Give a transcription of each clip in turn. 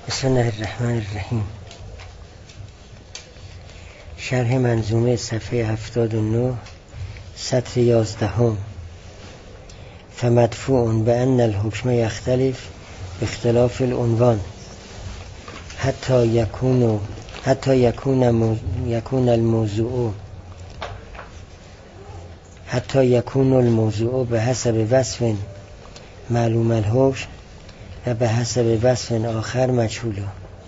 بسم الله الرحمن الرحیم. شرح منظومه صفحه 79 سطر 11. فمدفوع بأن الحكم يختلف باختلاف العنوان حتى يكون الموضوع بحسب وصف معلوم الحكم و به حسب وصف آخر مجهوله.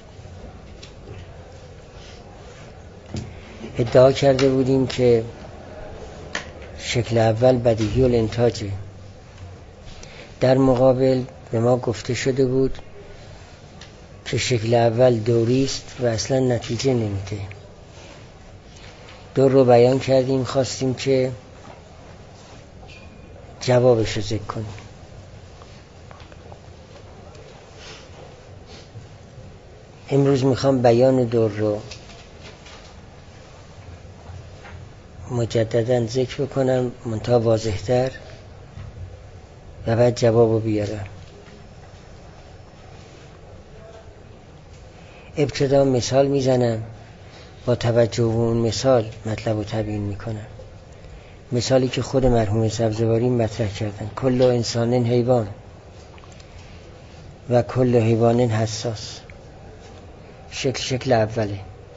ادعا کرده بودیم که شکل اول بدیهی الانتاجه. در مقابل به ما گفته شده بود که شکل اول دوری است و اصلا نتیجه نمیده. دور رو بیان کردیم، خواستیم که جوابش رو ذکر کنیم. امروز میخوام بیان دور رو مجددا ذکر بکنم، منتها واضح‌تر، و بعد جواب رو بیارم. ابتدا مثال میزنم، با توجه به اون مثال مطلب رو تبیین میکنم. مثالی که خود مرحوم سبزواری مطرح کردن: کل انسان حیوان و کل حیوان حساس. شکل اوله.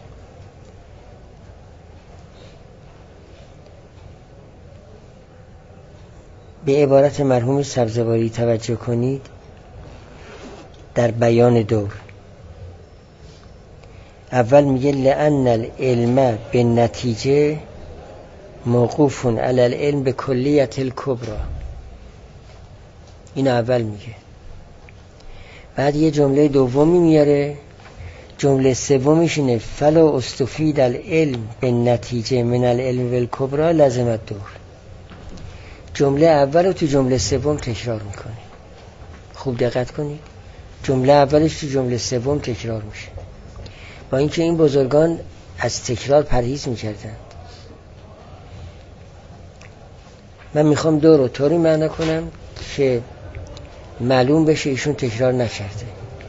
به عبارت مرحوم سبزواری توجه کنید. در بیان دور اول میگه لأن العلم به نتیجه موقوف علی العلم به کلیت الکبری. این اول میگه. بعد یه جمله دومی میاره، جمله سومیش اینه: فلا استفید العلم به نتیجه من العلم بالکبری لازم الدور. جمله اول رو تو جمله سوم تکرار میکنه. خوب دقت کنید، جمله اولش تو جمله سوم تکرار میشه، با اینکه این بزرگان از تکرار پرهیز میکردن. من میخوام دور رو طوری معنی کنم که معلوم بشه ایشون تکرار نکرده.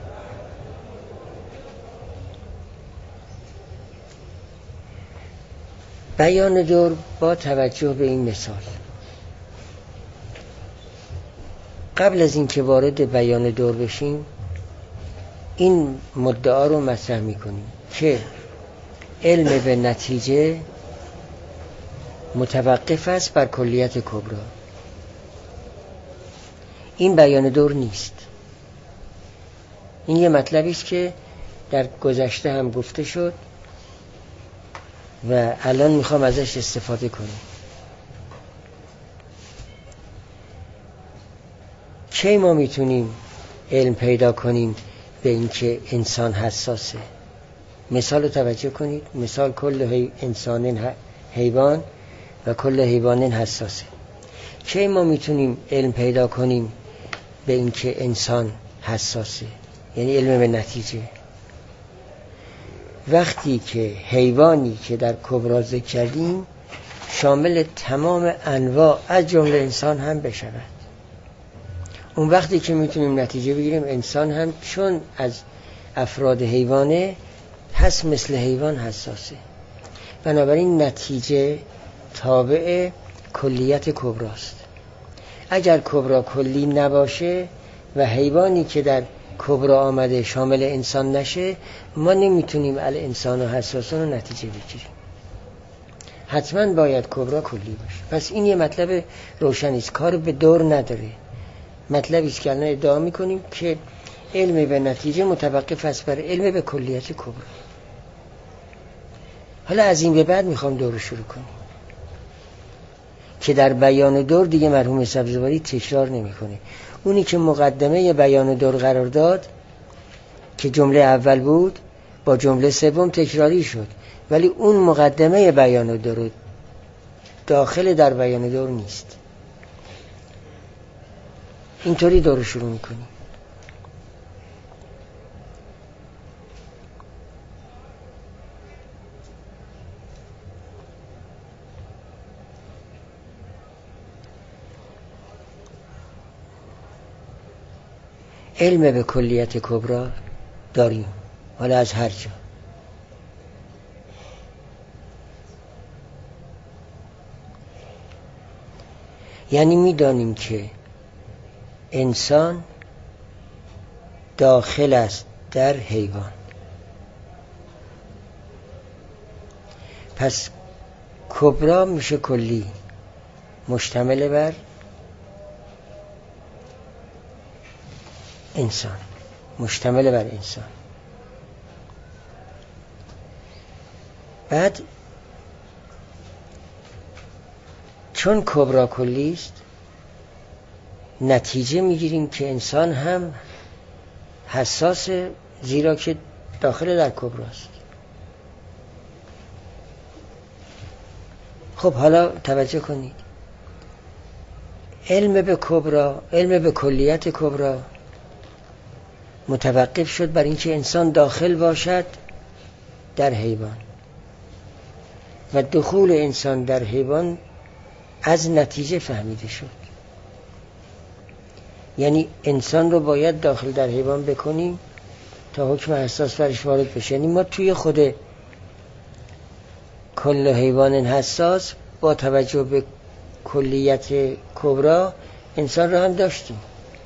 بیان دور با توجه به این مثال. قبل از این که وارد بیان دور بشیم، این مدعا رو مطرح میکنیم که علم به نتیجه متوقف است بر کلیت کبری. این بیان دور نیست. این یه مطلبی است که در گذشته هم گفته شد و الان میخوام ازش استفاده کنیم. کی ما میتونیم علم پیدا کنیم به اینکه انسان حساسه؟ مثال رو توجه کنید. مثال: کل انسان حیوان و کل حیوان حساسه. کی ما میتونیم علم پیدا کنیم به اینکه انسان حساسه؟ یعنی علم به نتیجه. وقتی که حیوانی که در کبری ذکر کردیم شامل تمام انواع از جمله انسان هم بشود، اون وقتی که میتونیم نتیجه بگیریم انسان هم چون از افراد حیوانه پس مثل حیوان حساسه. بنابراین نتیجه تابع کلیت کبری است. اگر کبری کلی نباشه و حیوانی که در کبری آمده شامل انسان نشه، ما نمیتونیم الانسان و حساسان رو نتیجه بگیریم. حتما باید کبری کلی باشه. پس این یه مطلب روشنی است، کار به دور نداره. مطلبی است که الان ادعا میکنیم که علم به نتیجه متوقف است بر علم به کلیت کبری. حالا از این به بعد میخوام دور رو شروع کنیم که در بیان دور دیگه مرحوم سبزواری تکرار نمیکنه. اونی که مقدمه بیان دور قرار داد که جمله اول بود با جمله سوم تکراری شد، ولی اون مقدمه بیان دور داخل در بیان دور نیست. اینطوری دور رو شروع میکنیم. علم به کلیت کبری داریم، حالا از هر جا. یعنی میدانیم که انسان داخل است در حیوان. پس کبرا میشه کلی، مشتمل بر انسان، مشتمل بر انسان. بعد چون کبرا کلی است، نتیجه میگیریم که انسان هم حساس، زیرا که داخل در کبراست. خب حالا توجه کنید، علم به کبرا، علم به کلیت کبرا متوقف شد بر اینکه انسان داخل باشد در حیوان و دخول انسان در حیوان از نتیجه فهمیده شد. یعنی انسان رو باید داخل در حیوان بکنیم تا حکم حساس برش وارد بشه. یعنی ما توی خود کل حیوان حساس با توجه به کلیت کبرا انسان رو هم داشتیم.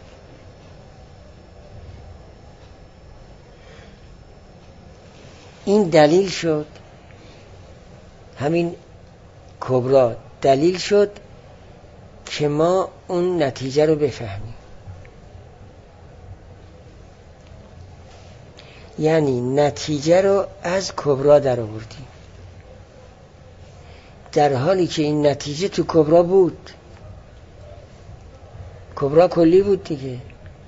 این دلیل شد، همین کبرا دلیل شد که ما اون نتیجه رو بفهمیم. یعنی نتیجه رو از کبرا در آوردیم، در حالی که این نتیجه تو کبرا بود. کبرا کلی بود دیگه،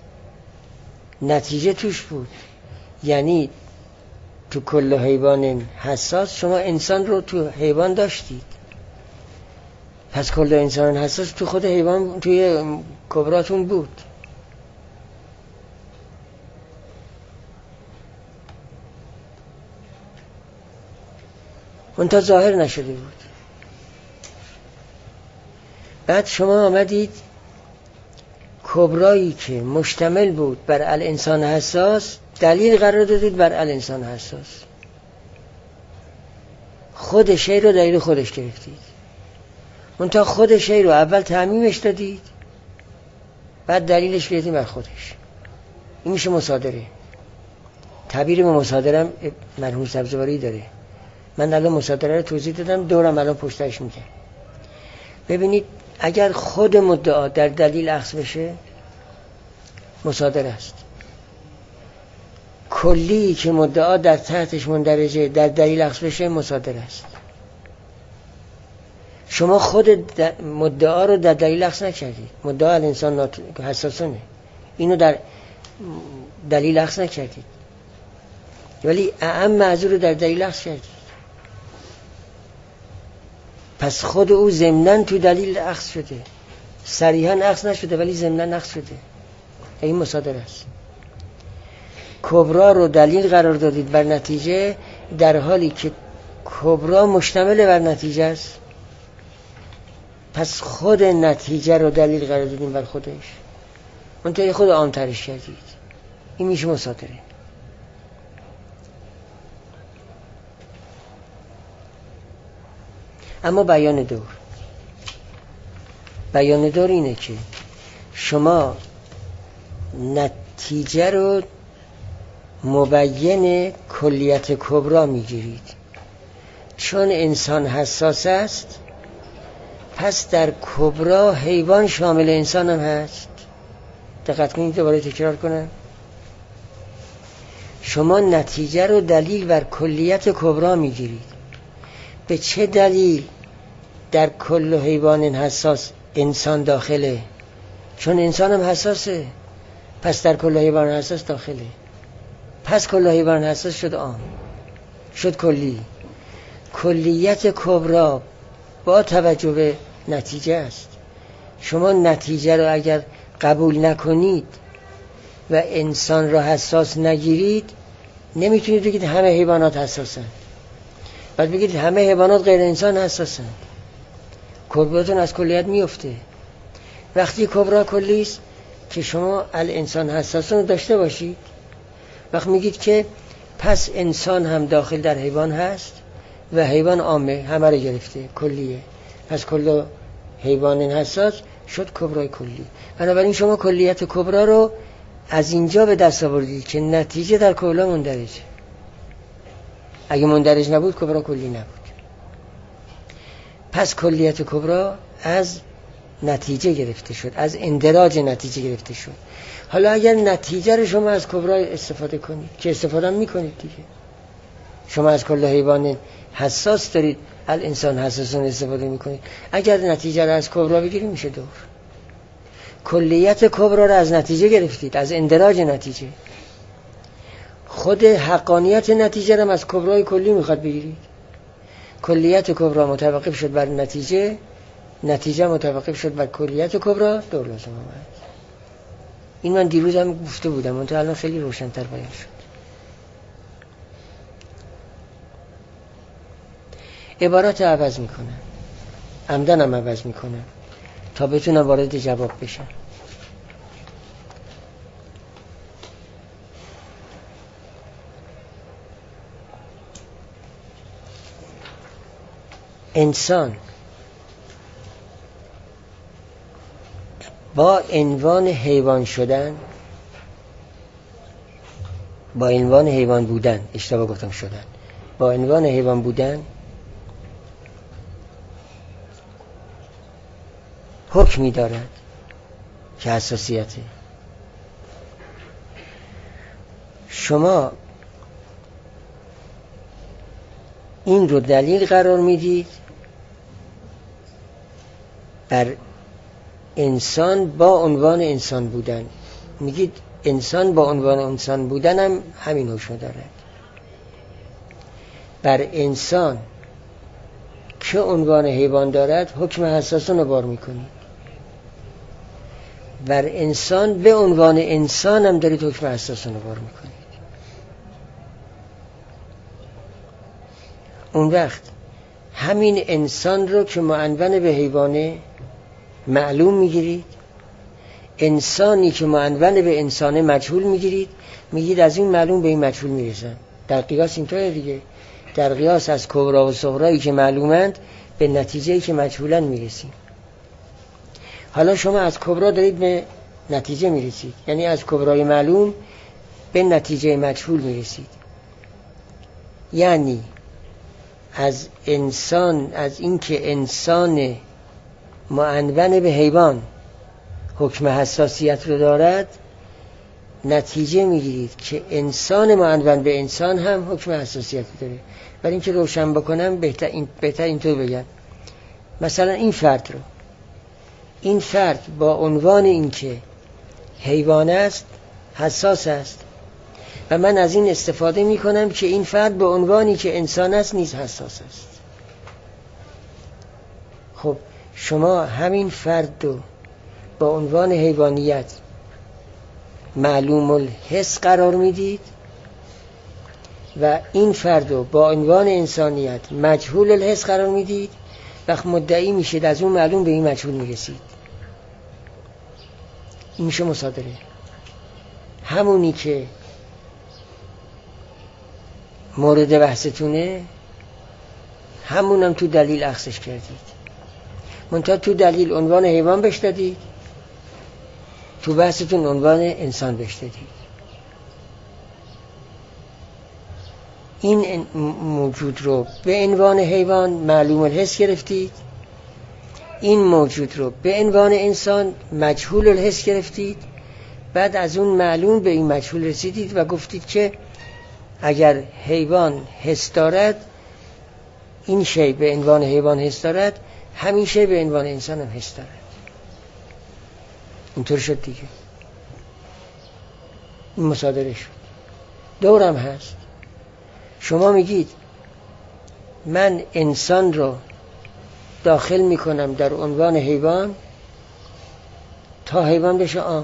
نتیجه توش بود. یعنی تو کل حیوان حساس شما انسان رو تو حیوان داشتید، پس کل انسان حساس تو خود حیوان، توی کبراتون بود. اون تا ظاهر نشده بود. بعد شما آمدید کبرایی که مشتمل بود بر الانسان حساس دلیل قرار دادید بر الانسان حساس. خود شی رو دلیل خودش گرفتید. اون تا خود شی رو اول تعمیمش دادید، بعد دلیلش گرفتید بر خودش. این میشه مصادره. تعبیر به مصادره مرحوم سبزواری داره. من الان مصادره رو توضیح دادم، دورم الان پشتش میگم. ببینید اگر خود مدعا در دلیل اخذ بشه مصادره است. کلی که مدعا در تحتش مندرجه در دلیل اخذ بشه مصادره است. شما خود مدعا رو در دلیل اخذ نکردید. مدعا الانسان حساسونه، اینو در دلیل اخذ نکردید، ولی اعم معذور رو در دلیل اخذ کردید. پس خود او ضمناً تو دلیل اخذ شده، صریحاً اخذ نشده ولی ضمناً اخذ شده. این مصادره است. کبرا رو دلیل قرار دادید بر نتیجه، در حالی که کبرا مشتمل بر نتیجه است. پس خود نتیجه رو دلیل قرار دادیم بر خودش، منتهی خود عام‌ترش کردید. این میشه مصادره. اما بیان دور اینه که شما نتیجه رو مبین کلیت کبرا میگیرید. چون انسان حساس است، پس در کبرا حیوان شامل انسان هم هست. دقت کنید، دوباره تکرار کنم. شما نتیجه رو دلیل بر کلیت کبرا میگیرید. به چه دلیل در کل حیوان حساس انسان داخله؟ چون انسان هم حساسه، پس در کل حیوان حساس داخله. پس کل حیوان حساس شد عام، شد کلی. کلیت کبرا با توجه به نتیجه است. شما نتیجه رو اگر قبول نکنید و انسان را حساس نگیرید، نمیتونید بگید همه حیوانات حساسن، بعد بگید همه حیوانات غیر انسان حساسن. کبراتون از کلیت میفته. وقتی کبرا کلی است که شما الانسان حساسون رو داشته باشید، وقت میگید که پس انسان هم داخل در حیوان هست و حیوان عامه، همه رو گرفته، کلیه. پس کل حیوان حساس شد کبرای کلی. بنابراین شما کلیت کبرا رو از اینجا به دست آوردید که نتیجه در کلا مندرجه. اگه مندرج نبود کبرا کلی نبود. پس کلیت کبرا از نتیجه گرفته شد، از اندراج نتیجه گرفته شد. حالا اگر نتیجه رو شما از کبرا استفاده کنید، که استفاده هم میکنید دیگه، شما از کل حیوان حساس دارید، الانسان حساسون استفاده میکنید، اگر نتیجه رو از کبرا بگیرید میشه دور. کلیت کبرا رو از نتیجه گرفتید، از اندراج نتیجه. خود حقانیت نتیجه رو از کبرای کلی میخواد بگیرید. کلیت کبرا متوقف شد بر نتیجه، نتیجه متوقف شد بر کلیت کبرا، دور لازم آمد. این من دیروز هم گفته بودم، منتها الان خیلی روشن‌تر بیان شد. عبارات عوض میکنم، عمدن هم عوض میکنم تا بتونم وارد جواب بشم. انسان با عنوان حیوان شدن، با عنوان حیوان بودن، اشتباه گفتم شدن، با عنوان حیوان بودن حکمی دارد که حساسیته. شما این رو دلیل قرار میدید بر انسان با عنوان انسان بودن. میگید انسان با عنوان انسان بودن هم همین حکم دارد. بر انسان که عنوان حیوان دارد حکم حساسون رو بار میکنید. بر انسان به عنوان انسان هم دارید حکم حساسون رو بار میکنید. اون وقت همین انسان رو که معنون به حیوانه معلوم میگیرید، انسانی که معنون به انسانه مجهول میگیرید، میگید از این معلوم به این مجهول میرسن. در قیاس اینطوره دیگه، در قیاس از کبرا و صغرایی که معلومند به نتیجه‌ای که مجهولن میرسیم. حالا شما از کبرا دارید به نتیجه میرسید، یعنی از کبرای معلوم به نتیجه مجهول میرسید. یعنی از انسان، از اینکه انسان معنون به حیوان حکم حساسیت رو دارد، نتیجه میگیرید که انسان معنون به انسان هم حکم حساسیت داره. برای اینکه روشن بکنم بهتر اینطور بگم. مثلا این فرد با عنوان اینکه حیوان است حساس است و من از این استفاده میکنم که این فرد به عنوانی که انسان است نیز حساس است. خب شما همین فرد رو با عنوان حیوانیت معلوم الحس قرار میدید و این فرد رو با عنوان انسانیت مجهول الحس قرار میدید. وقت مدعی میشید از اون معلوم به این مجهول میرسید. این میشه مصادره. همونی که مورد بحثتونه همونم تو دلیل اخذش کردید. منتها تو دلیل عنوان حیوان بهش دادید، تو بحثتون عنوان انسان بهش دادید. این موجود رو به عنوان حیوان معلوم الحس گرفتید، این موجود رو به عنوان انسان مجهول الحس گرفتید، بعد از اون معلوم به این مجهول رسیدید و گفتید که اگر حیوان حس دارد، این شی به عنوان حیوان حس دارد، همین شی به عنوان انسان هم حس دارد. اینطور شد دیگه. این مصادره شد. دورم هست. شما میگید من انسان رو داخل میکنم در عنوان حیوان تا حیوان بشه عام،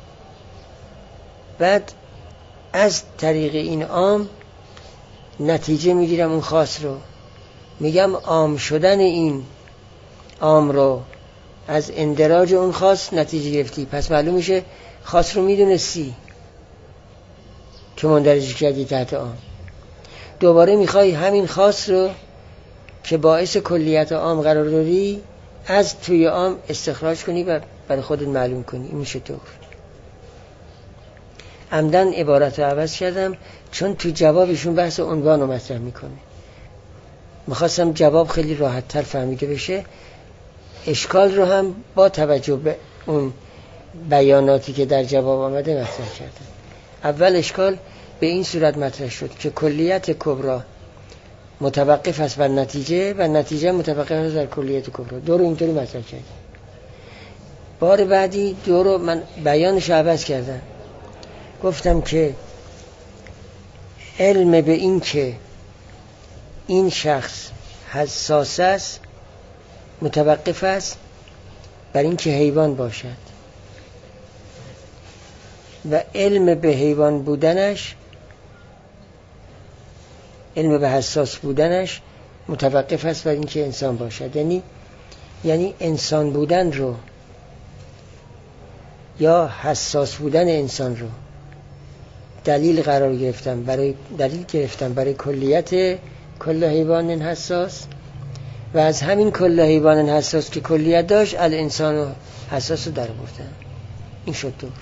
بعد از طریق این عام نتیجه میگیرم اون خاص رو، میگم عام شدن این عام رو از اندراج اون خاص نتیجه گرفتی. پس معلوم میشه خاص رو میدونستی که مندرج کردی تحت عام، دوباره میخوای همین خاص رو که باعث کلیت عام قرار داری از توی عام استخراج کنی و برای خودت معلوم کنی. این میشه طور. عمدن عبارت رو عوض کردم چون تو جوابشون بحث عنوان رو مطرح میکنه. میخواستم جواب خیلی راحت تر فهمیده بشه. اشکال رو هم با توجه به اون بیاناتی که در جواب آمده مطرح کردم. اول اشکال به این صورت مطرح شد که کلیت کبری متوقف است بر نتیجه و نتیجه متوقف است بر کلیت کبری. دو رو اینطوری مطرح کردم. بار بعدی دو رو من بیانش عوض کردم. گفتم که علم به این که این شخص حساس است متوقف است بر این که حیوان باشد و علم به حیوان بودنش، علم به حساس بودنش متوقف است بر این که انسان باشد. یعنی انسان بودن رو یا حساس بودن انسان رو دلیل گرفتم برای کلیت کل حیوان حساس و از همین کل حیوان حساس که کلیت داشت الانسان حساس رو در بردم. این شد دور.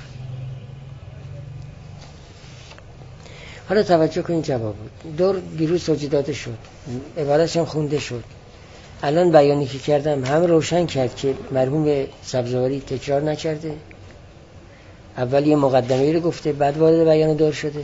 حالا توجه کنید جواب بود. دور دیروز توضیح داده شد، عبارتش هم خونده شد. الان بیانی که کردم هم روشن کرد که مرحوم سبزواری تکرار نکرده. اول یه مقدمه‌ای رو گفته بعد وارد بیان دور شده.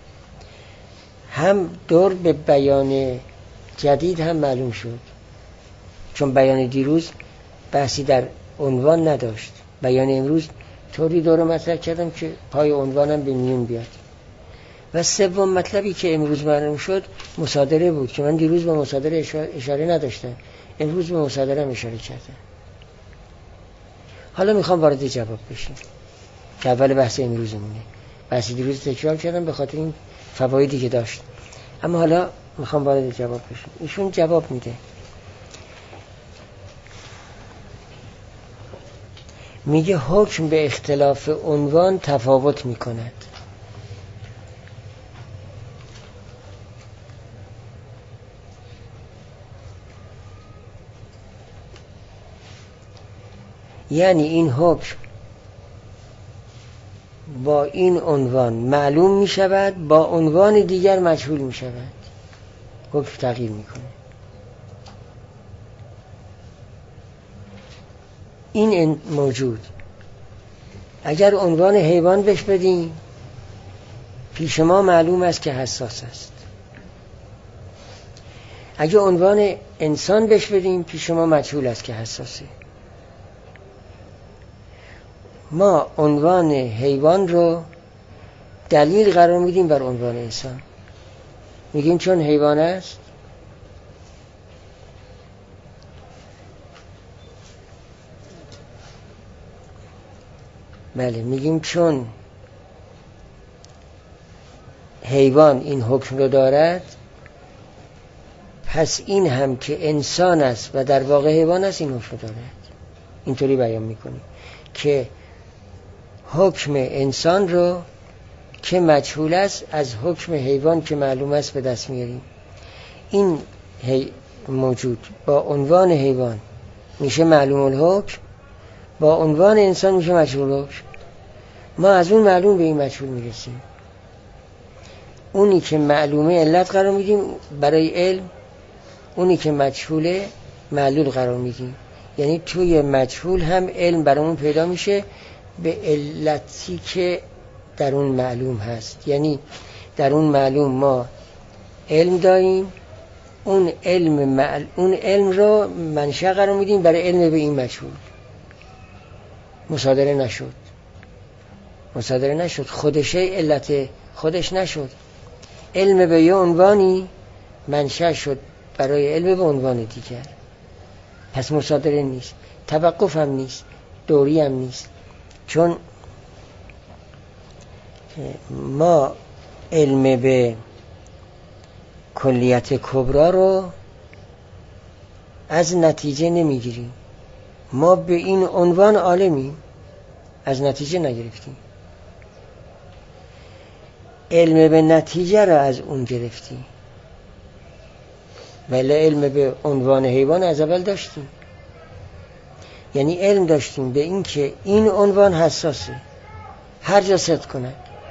هم دور به بیان جدید هم معلوم شد چون بیان دیروز بحثی در عنوان نداشت. بیان امروز طوری دور رو مطرح کردم که پای عنوانم به میون بیاد. و سوم مطلبی که امروز معلوم شد مصادره بود که من دیروز به مصادره اشاره نداشتم، امروز به مصادره هم اشاره کردم. حالا میخوام وارد جواب بشیم که اول بحث امروزمونه. بحث دیروز تکرار کردم به خاطر این فوایدی که داشت، اما حالا میخوام وارد جواب بشیم. ایشون جواب میده، میگه حکم به اختلاف عنوان تفاوت میکند. یعنی این حکم با این عنوان معلوم می شود، با عنوان دیگر مجهول می شود. حکم تغییر می کنه. این موجود اگر عنوان حیوان بهش بدیم پیش ما معلوم است که حساس است. اگر عنوان انسان بهش بدیم پیش ما مجهول است که حساسه. ما عنوان حیوان رو دلیل قرار میدیم بر عنوان انسان. میگیم چون حیوان است بله، میگیم چون حیوان این حکم رو دارد پس این هم که انسان است و در واقع حیوان است این حکم رو دارد. اینطوری بیان میکنیم که حکم انسان رو که مجهول است از حکم حیوان که معلوم است به دست میاریم. این موجود با عنوان حیوان میشه معلوم الحکم، با عنوان انسان میشه مجهول الحکم. ما از اون معلوم به این مجهول میرسیم. اونی که معلومه علت قرار میدیم برای علم، اونی که مجهوله معلول قرار میدیم. یعنی توی مجهول هم علم برامون پیدا میشه به علتی که در اون معلوم هست. یعنی در اون معلوم ما علم داریم، اون علم رو منشأ قرار میدیم برای علم به این مجهول. مصادره نشد، خودشه علت خودش نشد. علم به یه عنوانی منشأ شد برای علم به عنوان دیگر. پس مصادره نیست، توقف هم نیست، دوری هم نیست. چون ما علم به کلیت کبرا رو از نتیجه نمیگیریم. ما به این عنوان عالمیم، از نتیجه نگرفتیم. علم به نتیجه را از اون گرفتیم، ولی علم به عنوان حیوان از اول داشتیم. یعنی علم داشتیم به این که این عنوان حساسه، هر جا صدق کنه.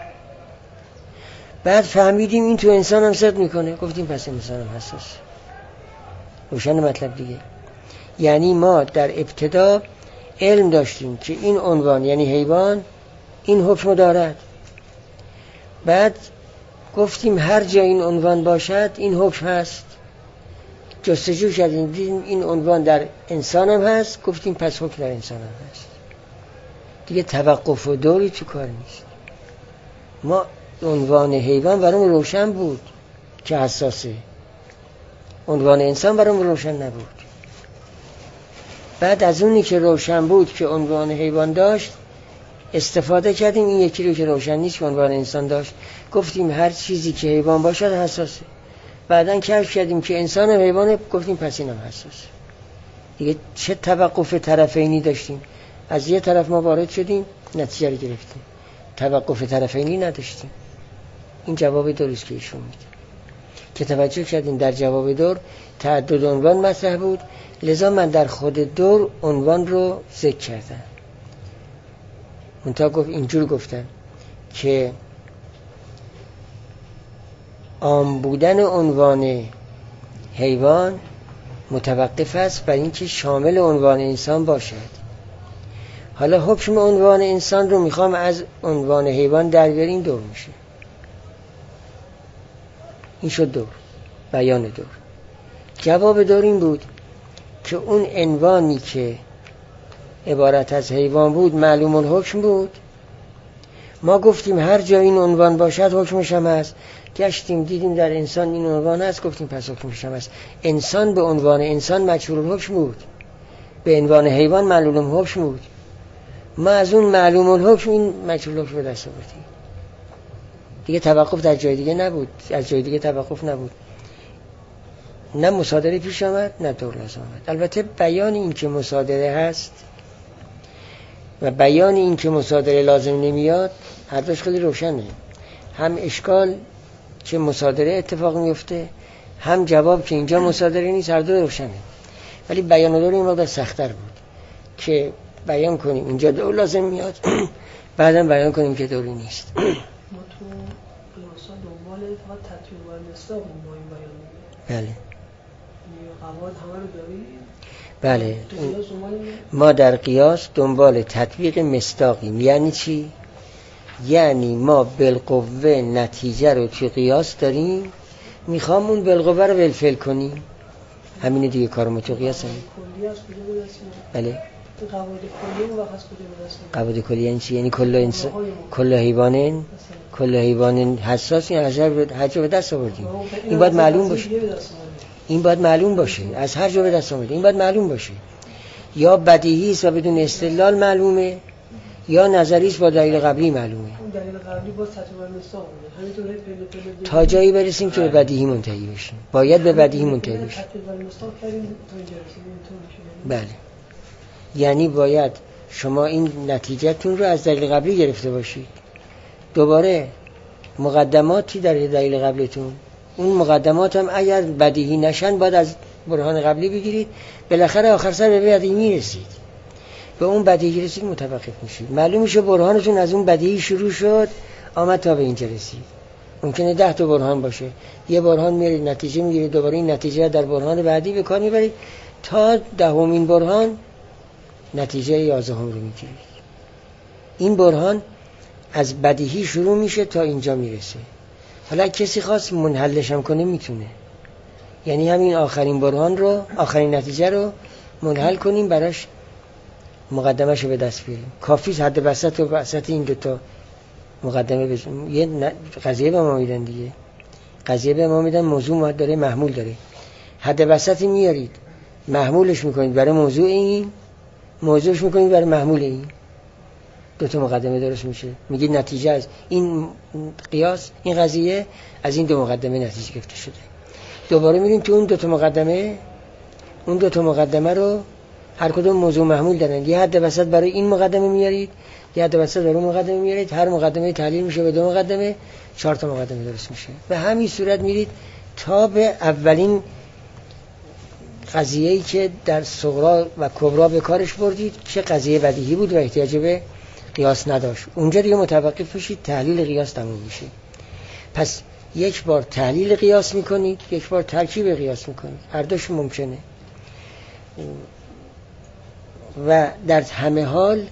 بعد فهمیدیم این تو انسان هم صدق میکنه، گفتیم پس انسان هم حساسه. روشن مطلب دیگه. یعنی ما در ابتدا علم داشتیم که این عنوان یعنی حیوان این حکم دارد. بعد گفتیم هر جا این عنوان باشد این حکم هست. جستجو کردیم دیدیم این عنوان در انسان هم هست، گفتیم پس حکم در انسان هم هست. دیگه توقف و دوری تو کار نیست. ما عنوان حیوان برام روشن بود که حساسه، عنوان انسان برام روشن نبود. بعد از اونی که روشن بود که عنوان حیوان داشت استفاده کردیم، این یکی رو که روشن نیست که عنوان انسان داشت گفتیم هر چیزی که حیوان باشد حساسه. بعدن کشف کردیم که انسان و حیوانه، گفتیم پس اینم حساسه. دیگه چه توقف طرفینی داشتیم؟ از یه طرف ما وارد شدیم نتیجه رو گرفتیم، توقف طرفینی نداشتیم. این جواب دوریست که ایشون میده که توجه کردیم در جواب دور تعدد عنوان مطرح بود، لذا من در خود دور عنوان رو ذکر کردم. منتها گفت اینجور گفتن که عام بودن عنوان حیوان متوقف است بر اینکه شامل عنوان انسان باشد. حالا حکم عنوان انسان رو میخوام از عنوان حیوان در بیاریم، دور میشه. این شد دور، بیان دور. جواب دور این بود که اون عنوانی که عبارت از حیوان بود معلوم الحکم بود. ما گفتیم هر جا این عنوان باشد حکمش هم هست. گشتیم دیدیم در انسان این عنوان هست، گفتیم پس حکمش هم هست. انسان به عنوان انسان مجهول الحکم بود، به عنوان حیوان معلوم الحکم بود. ما از اون معلوم الحکم این مجهول الحکم به دست آوردیم. دیگه توقف در جای دیگه نبود، از جای دیگه توقف نبود. نه مصادره پیش آمد نه دور لازم آمد. البته بیان این که مصادره هست و بیان این که مصادره لازم نمیاد هر دوش خیلی روشنه. هم اشکال که مصادره اتفاق میفته، هم جواب که اینجا مصادره نیست، هر دو روشنه. ولی بیان دور این مقدار سخت‌تر بود که بیان کنیم اینجا دور لازم میاد بعدم بیان کنیم که دوری نیست. ما تو قیاسا دنبال فقط تطبیق و مصداق ما این بیان می‌کنیم. بله. قواعد همه رو داریم. بله. ما در قیاس دنبال تطبیق مصداقیم. یعنی چی؟ یعنی ما بالقوه نتیجه رو توی قیاس داریم، میخوام اون بالقوه رو بالفعل کنیم. همینه دیگه کار ما تو قیاس همین. بله. قواعد کلی و خاص کجا برسیم؟ قواعد کلی یعنی چی؟ یعنی کل حیوانن کل حیوان حساس، این هر جا به دست آوردیم. این باید معلوم باشه. این باید معلوم باشه. از هر جا به دست آوردیم این باید معلوم باشه. یا بدیهی است و بدون استدلال معلومه، یا نظری است با دلیل قبلی معلومه. اون دلیل قبلی با تطبیق مصداق همینطوره پله تا جایی برسیم که به بدیهی منتهی بشیم. باید به بدیهی منتهی بشیم. بله. یعنی باید شما این نتیجهتون رو از دلیل قبلی گرفته باشید. دوباره مقدماتی در دلیل قبلیتون، اون مقدمات هم اگر بدیهی نشن باید از برهان قبلی بگیرید. بالاخره آخر سر به بدیهی میرسید. به اون بدیهی رسید متوقف میشید. معلوم میشه برهانتون از اون بدیهی شروع شد آمد تا به اینجا رسید. ممکنه 10 تا برهان باشه، یه برهان میارید نتیجه میگیرید، دوباره این نتیجه در برهان بعدی به کار میبرید تا 10مین برهان نتیجه 11 رو میگیرید. این برهان از بدیهی شروع میشه تا اینجا میرسه. حالا کسی خواست منحلش هم کنه میتونه، یعنی همین آخرین برهان رو، آخرین نتیجه رو منحل کنیم، براش مقدمه‌شو به دست بیاریم. کافیه حد وسط و وسط این دوتا مقدمه بزنیم. یه قضیه به ما میدن دیگه، قضیه به ما میدن، موضوع داره محمول داره، حد وسطی میارید محمولش میکنید برای موضوع این، موضوعش میکنید برای محمول این، دوتا مقدمه درست میشه. میگید نتیجه از این قیاس، این قضیه از این دو مقدمه نتیجه گرفته شده. دوباره میریم تو اون دوتا مقدمه، اون دوتا مقدمه رو هر کدوم موضوع محمول دارن. یه حد وسط برای این مقدمه میارید، یه حد وسط برای اون مقدمه میارید، هر مقدمه تحلیل میشه به 2 مقدمه، 4 تا مقدمه درست میشه. به همین صورت میرید تا به اولین قضیه‌ای که در صغرا و کبرا به کارش بردید که قضیه بدیهی بود و احتیاج به قیاس نداشت. اونجا دیگه متوقف بشید، تحلیل قیاس تموم میشه. پس یک بار تحلیل قیاس میکنید، یک بار ترکیب قیاس میکنید، هر دوش ممکنه. و در همه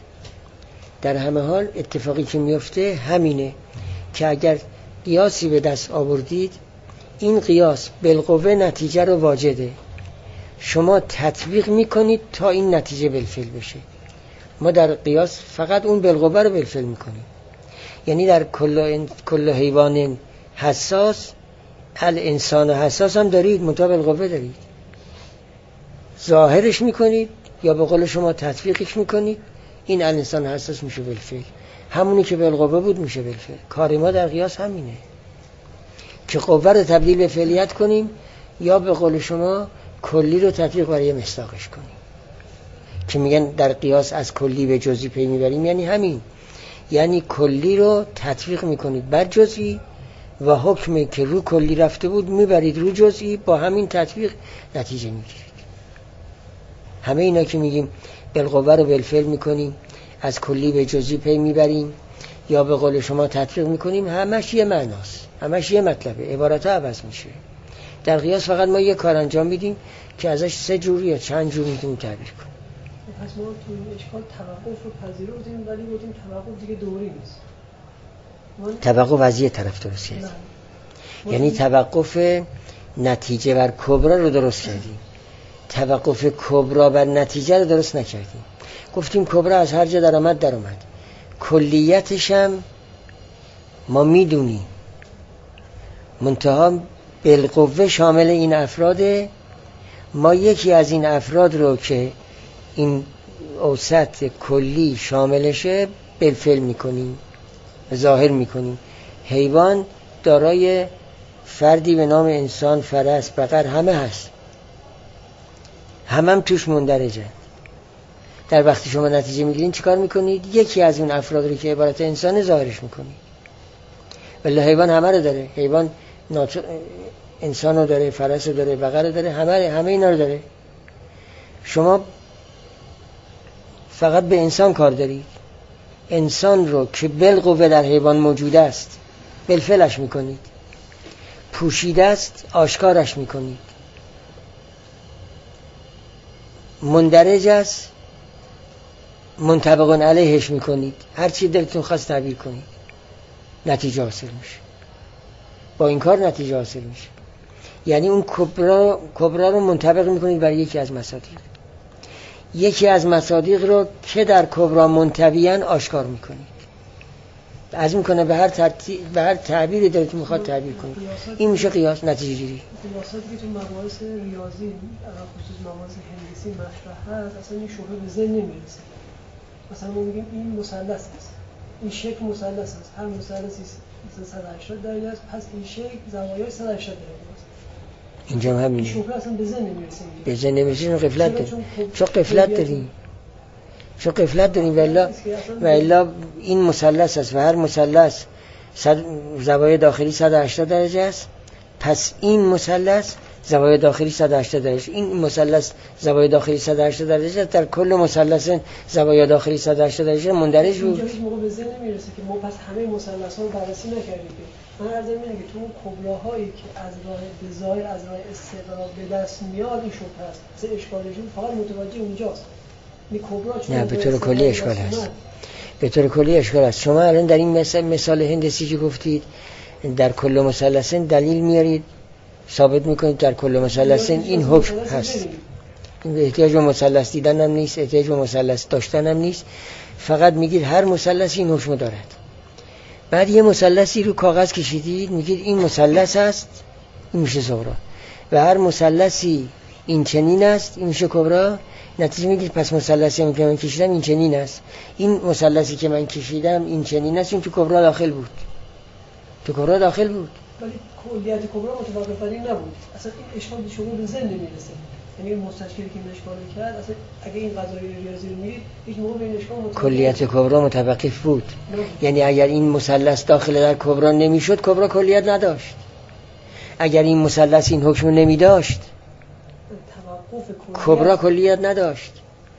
حال اتفاقی که میفته همینه که اگر قیاسی به دست آوردید، این قیاس بالقوه نتیجه رو واجده، شما تطبیق میکنید تا این نتیجه بالفعل بشه. ما در قیاس فقط اون بالقوه رو بالفعل میکنیم. یعنی در کل حیوان حساس، الانسان حساس هم دارید، منتها بالقوه دارید. ظاهرش میکنید یا به قول شما تطبیقش میکنید، این الانسان حساس میشه بالفعل. همونی که بالقوه بود میشه بالفعل. کار ما در قیاس همینه که قوه رو تبدیل به فعلیت کنیم یا به قول شما کلی رو تطبیق برای مصداقش کنیم. که میگن در قیاس از کلی به جزئی پی میبریم، یعنی همین، یعنی کلی رو تطبیق میکنید بر جزئی و حکمی که رو کلی رفته بود میبرید رو جزئی، با همین تطبیق نتیجه میگیرید. همه اینا که میگیم بالقوه رو بالفعل میکنیم، از کلی به جزئی پی میبریم یا به قول شما تطبیق میکنیم، همش یه معناست، همش یه مطلبه، عبارت ها عوض میشه. در قیاس فقط ما یه کار انجام میدیم که ازش 3 جور یا چند جور میتونیم تعبیر کنیم. پس ما تو این اشکال توقف رو پذیرفتیم، ولی گفتیم توقف دیگه دوری نیست. توقف از یه طرف درست کردیم، یعنی توقف نتیجه بر کبرا رو درست کردیم، توقف کبرا بر نتیجه رو درست نکردیم. گفتیم کبرا از هر جا در آمد، کلیتش هم ما میدونیم، منتها بالقوه شامل این افراده. ما یکی از این افراد رو که این اوسط کلی شاملشه بالفعل میکنیم، ظاهر میکنیم. حیوان دارای فردی به نام انسان، فرس، بقر همه هست، هم توش مندرجه. در وقتی شما نتیجه میگیرین چیکار میکنید؟ یکی از اون افراد رو که عبارت انسان ظاهرش میکنید. ولی حیوان همه رو داره، حیوان انسان رو داره، فرس رو داره، بقر رو داره، همه اینا رو داره. شما فقط به انسان کار دارید. انسان رو که بالقوه در حیوان موجود است بالفعلش میکنید، پوشیده است آشکارش میکنید، مندرج است منطبق علیهش میکنید، هر چی دلتون خواست تعبیر کنید، نتیجه حاصل میشه. با این کار نتیجه حاصل میشه. یعنی اون کبرا رو منطبق میکنید بر یکی از مصادیق، یکی از مصادیق رو که در کبرا منطبیان آشکار میکنید. از میکنه به هر تعبیری دلتون میخواد تعبیر کنید. این میشه قیاس، نتیجه گیری. قیاساتی که تو مباحث ریاضی خصوص مباحث هندسی مطرح هست، اصلا این شبهه به ذهن نمیرسه. مثلا ما میگیم این مثلث است، این شکل مثلث است، هر مثلثی مثلا 180 درجه است، پس این شکل زوایای 180 درجه است. اینجا هم همینه. شبهه اصلا به ذهن نمیرسه. به ذهن نمیرسه، چون غفلت داریم. چون غفلت داریم و الا این مثلث است و هر مثلث زوایای داخلی 180 درجه است. پس این مثلث زوایای داخلی 180 درجه، این مثلث زوایای داخلی 180 درجه، در کل مثلث زوایای داخلی 180 درجه مندرج بود. اینجا هیچ موقع به ذهن نمیرسه که ما پس همه مثلث‌ها رو بررسی نکردیم. من عرض اینه که تو کبراهایی که از راه به ظاهر از راه استقرار به دست میاد این شبهه است. مثلا اشکالشون فقط متوجه اونجاست. نه، به طور کلی اشکال هست. به طور کلی اشکال هست. شما الان در این مثال هندسی که گفتید در کل مثلث دلیل میارید، ثابت میکنید در کل مثلث این حکم هست. این احتیاج به مثلث دیدن هم نیست، احتیاج به مثلث داشتن هم نیست، فقط میگید هر مثلثی این حکم دارد. بعد یه مثلثی رو کاغذ کشیدید، میگید این مثلث است، این میشه صغرا، و هر مثلثی این چنین است، این میشه کبرا. نتیجه میگید پس مثلثی که من کشیدم این چنین است، این مثلثی که من کشیدم این چنین است، این تو کبرا داخل بود، تو کبرا داخل بود. ولی کلیت کبرا متوقف بر این نبود. اصلا این اشکال شما به ذهن نمیرسه. یعنی مستشکلی که این اشکال کرد اصلا اگه این قضایی ریاضی رو میرید هیچ موقع به این اشکال کلیت کبرا متوقف بود. یعنی اگر این مثلث داخل در کبرا نمیشد کبرا کلیت نداشت. اگر این مثلث این حکم نمی داشت کبرا کلیت نداشت.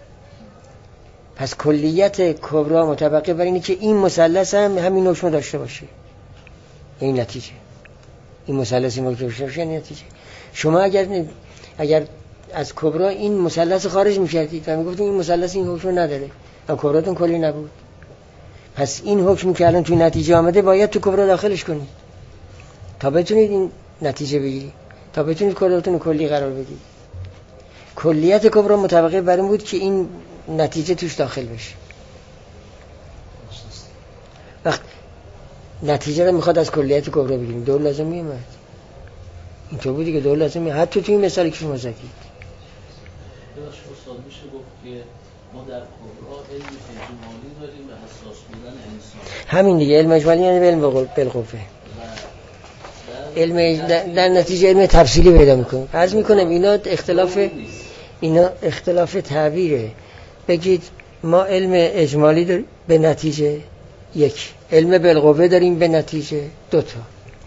پس کلیت کبرا متوقف بر اینه که این مثلث هم همین حکم داشته باشه. این نتیجه این مثلث این حکم داشته باشه این نتیجه. شما اگر از کبرا این مثلث خارج می‌کردید و میگفتید این مثلث این حکم نداره و کبراتون کلی نبود، پس این حکمی که الان توی نتیجه آمده باید تو کبرا داخلش کنید تا بتونید این نتیجه بگیرید، تا بتونید کبراتون کلی قرار بدید. کلیت کبرا متوقف بر این بود که این نتیجه توش داخل بشه. وقت نتیجه رو میخواد از کلیت کبرا بگیریم دور لازم میومد. اینطور بودی که دور لازم میومد. حتی توی مثالی که شما زدید داشت استاد میشه گفت که ما در کبرا علم اجمالی داریم به حساس بودن انسان. همین دیگه علم اجمالی یعنی علم بالقوه. علم در نتیجه علم تفصیلی پیدا میکنیم. عرض میکنم اینا اختلاف تعبیره. بگید ما علم اجمالی داریم به نتیجه یک، علم بالقوه داریم به نتیجه دو تا.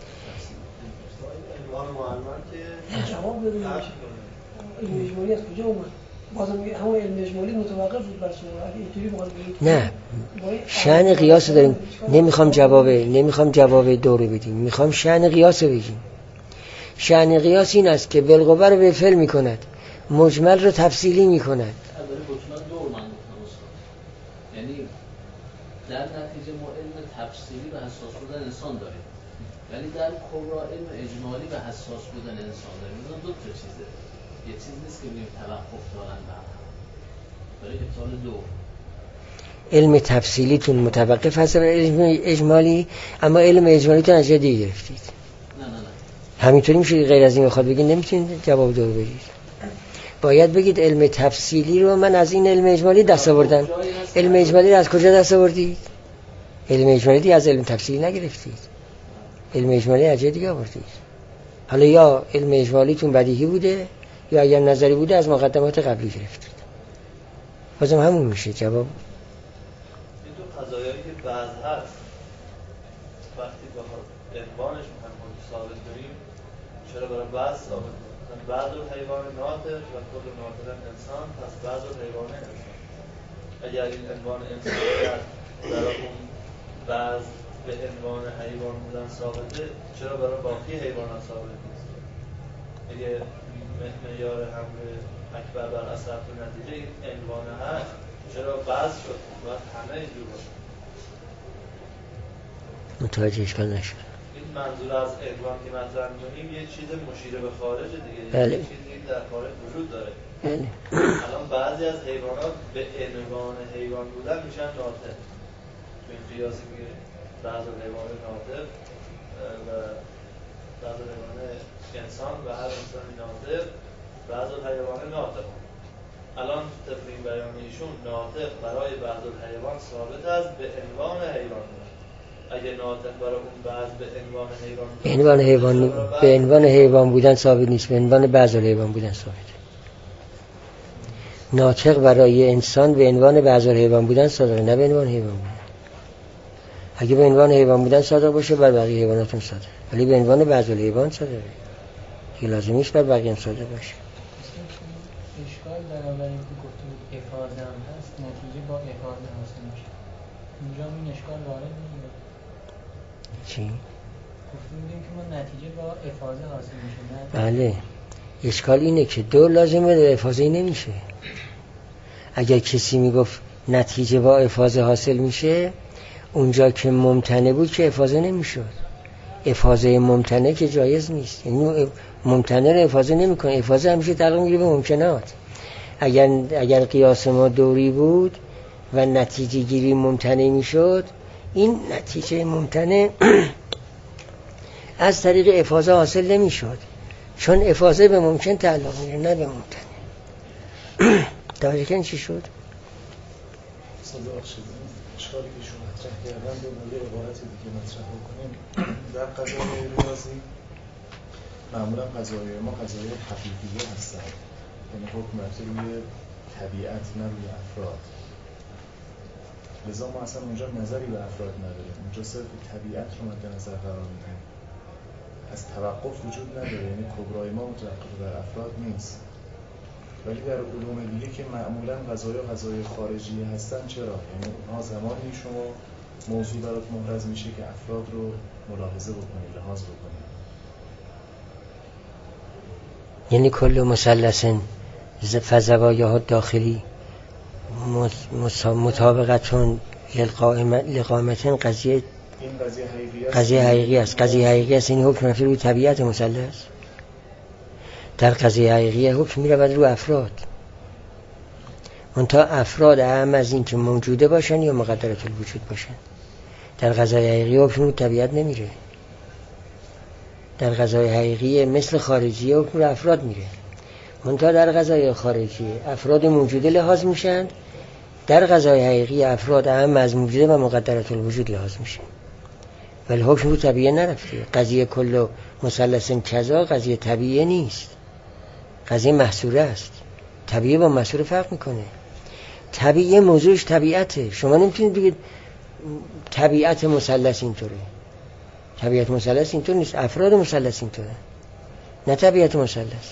جواب بدیم علم اجمالی از کجا اومد؟ بازم همون علم اجمالی متوقف بود بر شما. اگه اینطوری بخواد نه شأن قیاس داریم. نمیخوام جواب دو رو بدیم، میخوام شأن قیاس رو بگیم. شأن قیاس این است که بالقوه رو به فعل میکند، مجمل رو تفصیلی میکند. یعنی در نتیجه ما علم تفصیلی و حساس بودن انسان داریم، ولی در کبرا علم اجمالی و حساس بودن انسان داریم. این دو تا چیزه. یه چیز نیست که بگیم توقف دارن برای ابطال دو. علم تفصیلیتون متوقف هست برای علم اجمالی، اما علم اجمالیتون از جای دیگه گرفتید. نه همینطوری میشه غیر از این بخواد بگید نمیتونید جواب دو بدید. باید بگید علم تفصیلی رو من از این علم اجمالی دست آوردم. علم اجمالی رو از کجا دست آوردید؟ علم اجمالی از علم تفصیلی نگرفتید. علم اجمالی از جای دیگه آوردید. حالا یا علم اجمالیتون بدیهی بوده یا اگر نظری بوده از مقدمات قبلی گرفتید. بازم همون میشه جواب. این دو قضایایی که بعض هست وقتی بخواد عنوانش مهم ثابت کنیم چرا برای بعض ثابت کنیم؟ بعض الحیوان ناطق و کل ناطق انسان، پس بعض الحیوان انسان. اگر این عنوان انسان برای اون بعض به عنوان حیوان بودن ثابته، چرا برای باقی حیوانات ثابت نیست؟ اگه معیار حمل اکبر بر اصل نتیجه این عنوان هست، چرا بعض شد باید همه اینجور باشه؟ متوجه اشکال نشد. این منظور از عنوان که مطرح می‌کنیم یه چیز مشیر به خارج دیگه. بله. یه چیزی در خارج وجود داره. بله. الان بعضی از حیوانات به عنوان حیوان بودن میشن ناطق. تو این قیاسی میگه بعض حیوان ناطق و بعض حیوان انسان و هر انسانی ناطق، بعض حیوان ناطق. الان طبق این بیان ایشون ناطق برای بعض حیوان ثابت است به عنوان حیوان. اگه ناطق برای اون بعض به عنوان حیوان به عنوان حیوان بودن ثابت نیست، به عنوان بعض حیوان بودن ثابت. ناطق برای انسان به عنوان بعض حیوان بودن صادقه، نه به عنوان حیوان بودن. اگه به عنوان حیوان بودن صادق باشه بر بقیه حیوانات هم صادق، ولی به عنوان بعض حیوان صادقه. که لازم نیست بر بقیه هم صادق باشه. اشکال بنابراین که گفتیم افاضه هم هست، نتیجه با افاضه حاصل میشه. اینجا این اشکال وارد نمیشه. چی؟ گفتیم که ما نتیجه با افاضه حاصل میشه. بله. اشکال اینه که دو لازمه در افاضه نمیشه. اگر کسی میگفت نتیجه با افاضه حاصل میشه، اونجا که ممتنع بود که افاضه نمیشد. افاضه ممتنع که جایز نیست. یعنی ممتنع رو افاضه نمیکنه. افاضه همیشه تعلق میگیره به ممکنات. اگر قیاس ما دوری بود و نتیجه گیری ممتنع میشد، این نتیجه ممتنع از طریق افاضه حاصل نمیشد، چون افاضه به ممکن تعلق میگیره نه به ممتنع. توجه کن چی شد؟ اشکالی که شما مطرح کردن به یه عبارت دیگه مطرح بکنیم. در قضایای ریاضی معمولا قضایای ما قضایای حقیقیه هستن و یعنی حکم رفته روی طبیعت نه روی افراد. لذا ما اصلا اونجا نظری به افراد نداریم، اونجا صرف طبیعت رو مد نظر قرار میدیم. از توقف وجود نداره، یعنی کبرای ما متوقف بر افراد نیست. ولی در علوم دیگه که معمولا قضایای خارجی هستن، چرا؟ یعنی اونها زمانی شما موضوع برات محرز میشه که افراد رو ملاحظه بکنی، لحاظ بکنی. یعنی کل مثلث فزوایاه داخلی مطابقتون لقامتن قضیه حقیقی است. قضیه حقیقی است، این حکم رفته روی طبیعت مثلث. در قضیه حقیقی حکم میرود روی افراد. منتها افراد اهم از این که موجوده باشن یا مقدرات الوجود باشن. در قضیه حقیقی حکم روی طبیعت نمیره. در قضای حقیقی مثل خارجی حکم رو افراد میره. منتها در قضای خارجی افراد موجوده لحاظ میشن، در قضای حقیقی افراد اهم از موجوده و مقدرات الوجود لحاظ میشن. ولی حکم رو طبیعه نرفته. قضیه کل مثلث کذا قضیه طبیعه نیست، قضیه محصوره است. طبیعه با محصوره فرق میکنه. طبیعه موضوعش طبیعته. شما نمیتونید بگید طبیعت مثلث اینطوره. طبیعت مثلث اینطور نیست، افراد مثلث اینطوره، نه طبیعت مثلث.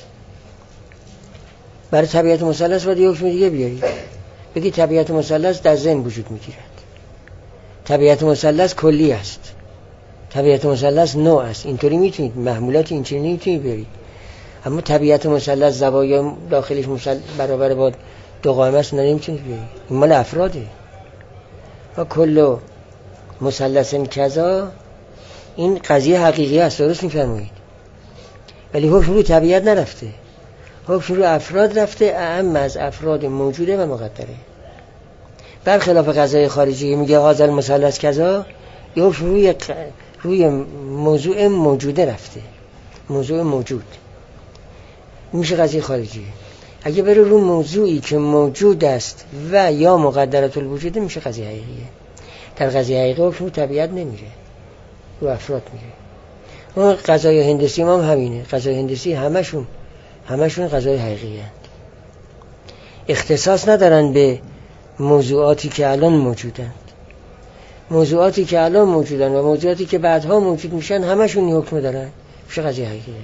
برای طبیعت مثلث باید یه حکم دیگه بیاری، بگی طبیعت مثلث در ذهن وجود میگیرد، طبیعت مثلث کلی است، طبیعت مثلث نوع است. اینطوری میتونید محمولات اینچنینی میتونید بیارید. اما طبیعت مثلث زوایا داخلش برابر با دو قائمه است، نمیتونید بیارید. این مال افراده. و کل مثلث کذا این قضیه حقیقی است، درست میفرمایید. ولی حکم رو طبیعت نرفته، حکم رو افراد رفته، اهم از افراد موجوده و مقدره. برخلاف قضای خارجی میگه هذا المثلث کذا، یه حکم روی موضوع موجوده رفته، موضوع موجود میشه قضیه خارجی. اگه بره رو موضوعی که موجود است و یا مقدرات الوجوده میشه قضیه حقیقیه. در قضیه حقیقی حکم رو طبیعت نمیره، رو افراد میره. اون قضای هندسی ما هم همینه. قضای هندسی همشون قضای حقیقی هست. اختصاص ندارن به موضوعاتی که الان موجودند. موضوعاتی که الان موجودن و موضوعاتی که بعدها موجود میشن همشون این حکم دارن، میشه قضیه حقیقیه.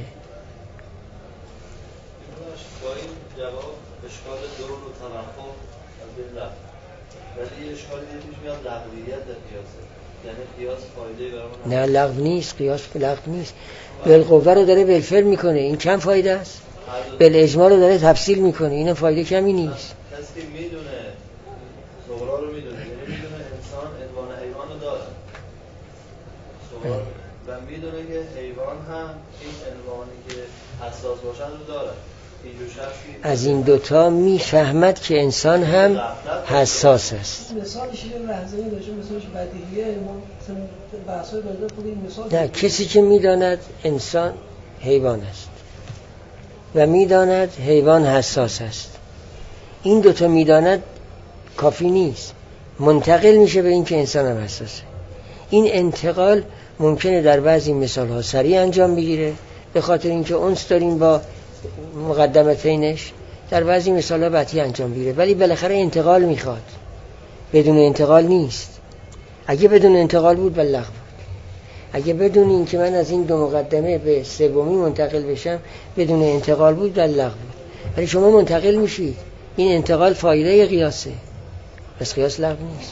با این جواب اشکال دور و توقف از بین رفت. ولی اشکالی پیش میاد لغویت در قیاسه. یعنی قیاس فایده برامون نه لغو نیست، قیاس لغو نیست. بالقوه رو داره بالفعل میکنه، این چند فایده است؟ بالاجماع رو داره تفصیل میکنه، این فایده کمی نیست. کسی که میدونه صغرا رو میدونه، یعنی میدونه انسان عنوان حیوان رو داره صغرا و میدونه که حیوان هم این عنوانی که حساس باشن رو داره. از این دوتا میفهمد که انسان هم حساس است. مثالش یه لحظه‌ای داشته، مثالش بدیهیه. ما مثلا بحث‌های پیدا کنیم مثال. نه، کسی که میداند انسان حیوان است و میداند حیوان حساس است، این دوتا میداند کافی نیست، منتقل میشه به این که انسان هم حساسه. این انتقال ممکنه در بعضی مثال‌ها سریع انجام بگیره به خاطر اینکه اونس داریم با مقدمتینش، در بعضی مثال‌ها بعدی انجام بگیره، ولی بالاخره انتقال میخواد. بدون انتقال نیست. اگه بدون انتقال بود بلغ بود. اگه بدون این که من از این دو مقدمه به سومی منتقل بشم بدون انتقال بود بلغ بود. ولی شما منتقل میشید، این انتقال فایده قیاسه، پس قیاس لغو نیست.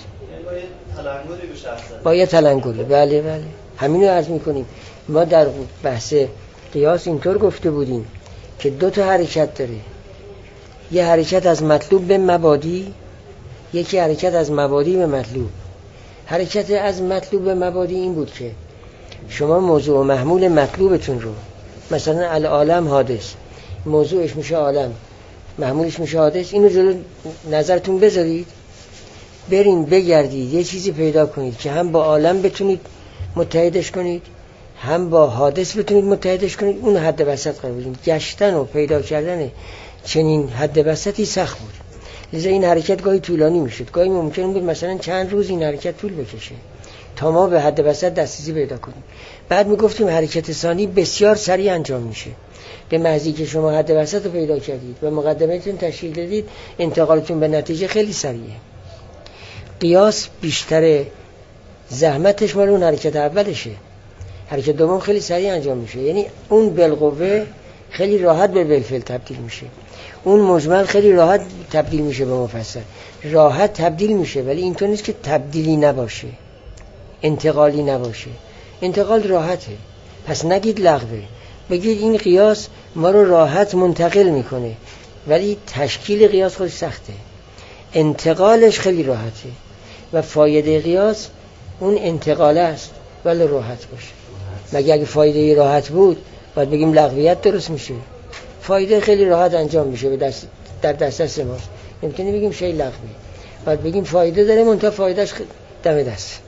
با یه تلنگری. بله همین رو عرض میکنیم. ما در بحث قیاس اینطور گفته بودیم که دو تا حرکت داره، یه حرکت از مطلوب به مبادی، یکی حرکت از مبادی به مطلوب. حرکت از مطلوب به مبادی این بود که شما موضوع و محمول مطلوبتون رو، مثلا العالم حادث، موضوعش میشه عالم، محمولش میشه حادث، اینو جلو نظرتون بذارید، برین بگردید یه چیزی پیدا کنید که هم با عالم بتونید متحدش کنید، هم با حادث بتونید متحدش کنید، اون حد وسط قرار بدید. گشتن و پیدا کردن چنین حد وسطی سخت بود، لذا این حرکت گاهی طولانی میشد، گاهی ممکن بود مثلا چند روز این حرکت طول بکشه. تا ما به حد وسط دسترسی پیدا کنیم. بعد میگفتیم حرکت ثانی بسیار سریع انجام میشه. به محضی که شما حد وسط رو پیدا کردید و مقدمه‌تون تشکیل دادید، انتقالتون به نتیجه خیلی سریعه. قیاس بیشتر زحمتش مال اون حرکت اولشه. حرکت دوم خیلی سریع انجام میشه، یعنی اون بالقوه خیلی راحت به بالفعل تبدیل میشه، اون مجمل خیلی راحت تبدیل میشه به مفصل، راحت تبدیل میشه. ولی اینطور نیست که تبدیلی نباشه، انتقالی نباشه. انتقال راحته، پس نگید لغوه، بگید این قیاس ما رو راحت منتقل میکنه، ولی تشکیل قیاس خودش سخته، انتقالش خیلی راحته و فایده قیاس اون انتقاله است ولی راحت باشه. مگه اگه فایده راحت بود باید بگیم لغویت درست میشه؟ فایده خیلی راحت انجام میشه، در دسترس ماست، نمیتونی بگیم شی لغوی، باید بگیم فایده داره منتها فایدهش دم دست.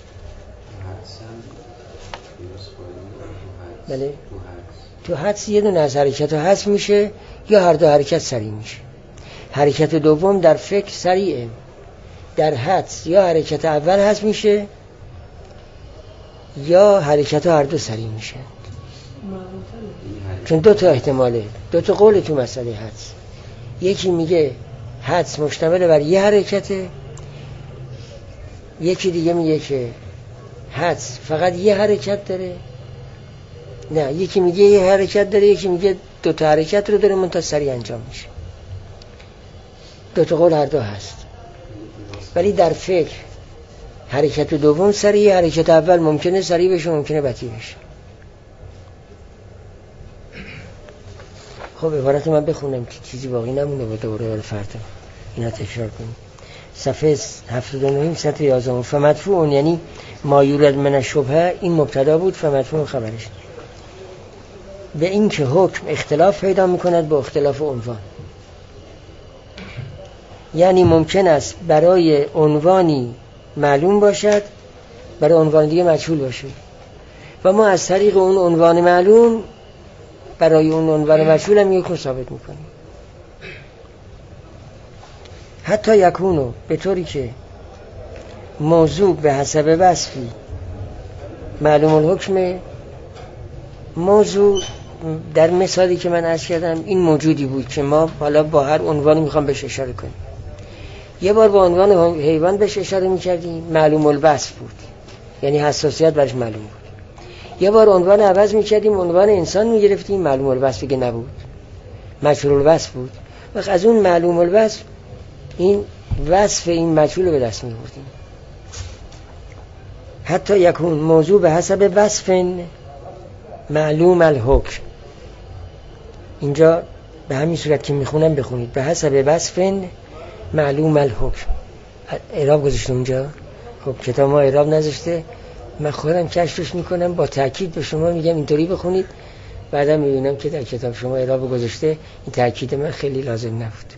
بله تو حدس یه دونه از حرکت حذف میشه یا هر دو حرکت سریع میشه. حرکت دوم در فکر سریعه، در حدس یا حرکت اول حذف میشه یا حرکت هر دو سریع میشه. چون دو تا احتماله، دو تا قول تو مسئله حدس. یکی میگه حدس مشتمل بر یه حرکته، یکی دیگه میگه که حدس فقط یه حرکت داره. نه، یکی میگه یه حرکت داره، یکی میگه دو تا حرکت رو داره منتها سریع انجام میشه. دو تا قول هر دو هست، ولی در فکر حرکت دوم سریع، حرکت اول ممکنه سریع بشه ممکنه بطیء بشه. خب عبارت من بخونم که چیزی باقی نمونه و دوباره فردا اینا تکرار کنیم. صفحه 79 سطر 11. فمدفوع یعنی ما یورد من الشبهه، این مبتدا بود، فمدفوع خبرش. به این که حکم اختلاف پیدا میکند با اختلاف عنوان. یعنی ممکن است برای عنوانی معلوم باشد، برای عنوان دیگه مجهول باشه و ما از طریق اون عنوان معلوم برای اون عنوان مجهول هم یک ثابت میکنیم. حتی یکونو، به طوری که موضوع به حسب وصفی معلوم الحکم. موضوع در مثالی که من عرض کردم این موجودی بود که ما حالا با هر عنوانی میخوام بهش اشاره کنیم. یه بار با عنوان حیوان بهش اشاره میکردیم، معلوم الوصف بود، یعنی حساسیت برش معلوم بود. یه بار عنوان عوض میکردیم، عنوان انسان میگرفتیم، معلوم الوصف که نبود، مجهول الوصف بود. وقت از اون معلوم الوصف این وصف این مجهول رو به دست میبردیم. حتی یکون موضوع به حسب وصف معلوم الحکم. اینجا به همین صورت که میخونم بخونید، به حسب وصف معلوم الحکم. اعراب گذاشتم اونجا. خب کتاب ما اعراب نذاشته، من خودم کشفش میکنم، با تاکید به شما میگم اینطوری بخونید، بعدم میبینم که در کتاب شما اعراب گذاشته. این تاکید من خیلی لازم نبود.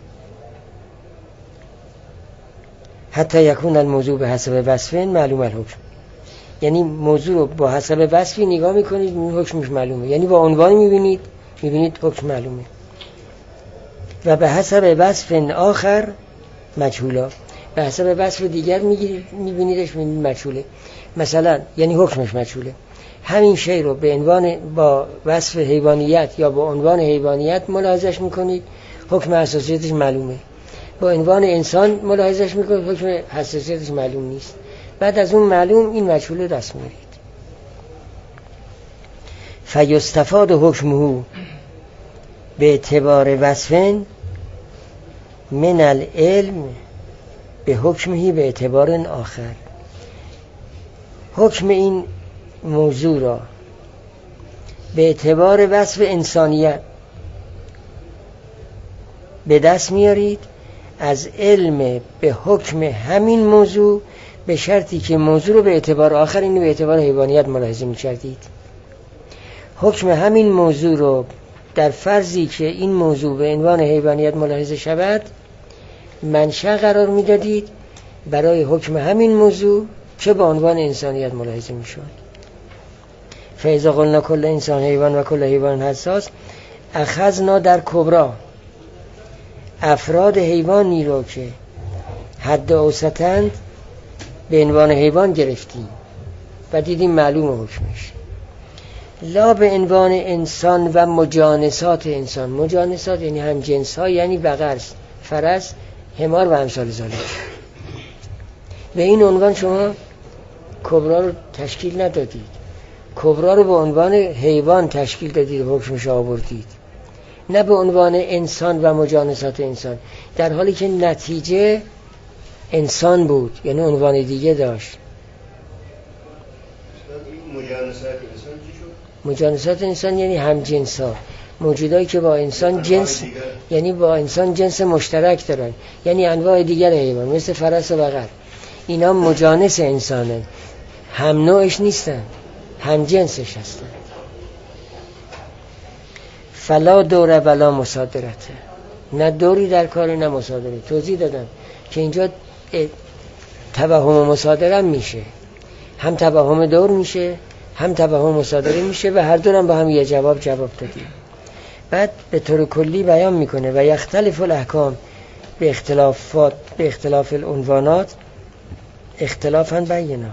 حتی یکون الموضوع به حسب وصف معلوم الحکم، یعنی موضوع رو با حسب وصفی نگاه میکنید، حکمش معلومه، یعنی با عنوانی میبینید حکم معلومه. و به حسب وصف آخر مجهولا، به حسب وصف دیگر میبینیدش مجهوله. مثلا یعنی حکمش مجهوله. همین شی رو به عنوان با وصف حیوانیت یا با عنوان حیوانیت ملاحظش میکنید، حکم حساسیتش معلومه. با عنوان انسان ملاحظش میکنید، حکم حساسیتش معلوم نیست. بعد از اون معلوم این مجهول رو دست میارید. فیستفاد حکمه به اعتبار وصفن من العلم به حکمه به اعتبار آخر. حکم این موضوع را به اعتبار وصف انسانیت به دست میارید از علم به حکم همین موضوع، به شرطی که موضوع رو به اعتبار آخر اینو به اعتبار حیوانیت ملاحظه می‌کردید. حکم همین موضوع رو در فرضی که این موضوع به عنوان حیوانیت ملاحظه شود منشأ قرار میدادید برای حکم همین موضوع که به عنوان انسانیت ملاحظه میشد. فاذا قلنا کل انسان حیوان و کل حیوان حساس، اخذنا در کبرا افراد حیوانی رو که حد اوسطند به عنوان حیوان گرفتیم و دیدیم معلوم حکمش. لا به عنوان انسان و مجانسات انسان. مجانسات یعنی هم جنس ها، یعنی بقر، فرس، حمار و امثال ذالک. به این عنوان شما کبرا رو تشکیل ندادید، کبرا رو به عنوان حیوان تشکیل دادید و حکمش آوردید، نه به عنوان انسان و مجانسات انسان، در حالی که نتیجه انسان بود، یعنی عنوان دیگه داشت. مجانسات انسان یعنی هم جنس ها، موجودایی که با انسان جنس، یعنی با انسان جنس مشترک دارن، یعنی انواع دیگر حیوان مثل فرس و بقر، اینا مجانس انسانن، هم نوعش نیستن، هم جنسش هستن. فلا دوره ولا مصادرته، نه دوری در کار نه مصادره. توضیح دادم که اینجا توهم مصادره میشه، هم توهم دور میشه هم توهم مصادره میشه و هر دو هم با هم یه جواب دادیم. بعد به طور کلی بیان میکنه و یختلف الاحکام به اختلاف العنوانات اختلافاً بینا.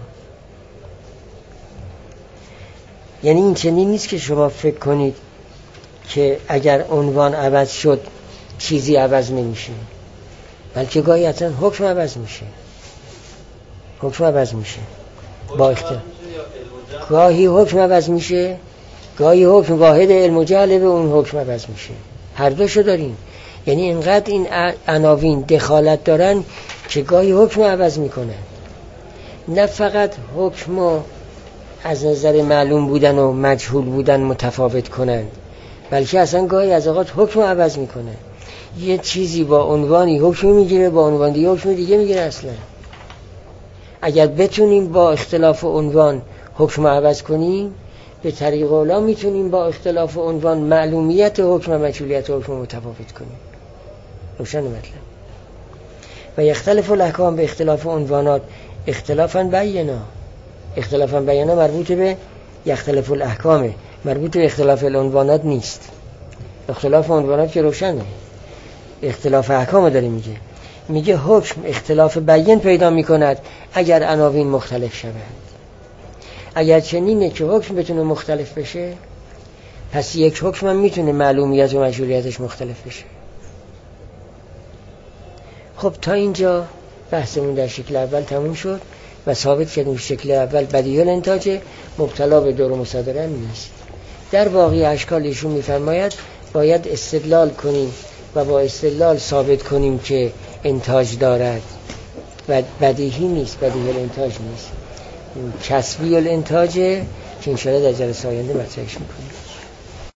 یعنی این چنین نیست که شما فکر کنید که اگر عنوان عوض شد چیزی عوض نمیشه، بلکه گاهی اصلا حکم عوض میشه. حکم عوض میشه با اختلاف، گاهی حکم عوض میشه، گاهی حکم واحد علم و جهل به اون حکم عوض میشه. هر دوشو داریم. یعنی اینقدر این عناوین دخالت دارن که گاهی حکم عوض میکنن، نه فقط حکم از نظر معلوم بودن و مجهول بودن متفاوت کنن، بلکه اصلا گاهی از اوقات حکم عوض میکنن. یه چیزی با عنوانی حکم میگیره، با عنوان دیگه حکم دیگه میگیره. اصلا اگر بتونیم با اختلاف عنوان حکم عوض کنیم، به طریق اولا میتونیم با اختلاف عنوان معلومیت حکم و مجهولیت حکم متفاوت کنیم. روشن مطلب. و یختلف الاحکام به اختلاف عنوانات اختلافاً بینا. اختلافاً بینا مربوط به یختلف الاحکامه، مربوط به اختلاف العنوانات نیست. اختلاف عنوانات که روشنه، اختلاف احکام داره میگه حکم اختلاف بیان پیدا میکند اگر عناوین مختلف شوند. اگر چنینه که حکم بتونه مختلف بشه، پس یک حکم هم میتونه معلومیت و مجهولیتش مختلف بشه. خب تا اینجا بحثمون در شکل اول تموم شد و ثابت کردیم شکل اول بدیهی الانتاج مبتلا به دور و مصادره نیست. در باقی اشکال ایشون میفرماید باید استدلال کنیم و با استدلال ثابت کنیم که انتاج دارد و بدیهی نیست، بدیهی الانتاج نیست، کسبی الانتاج که انشاءالله در جلسه آینده مطرحش میکنیم.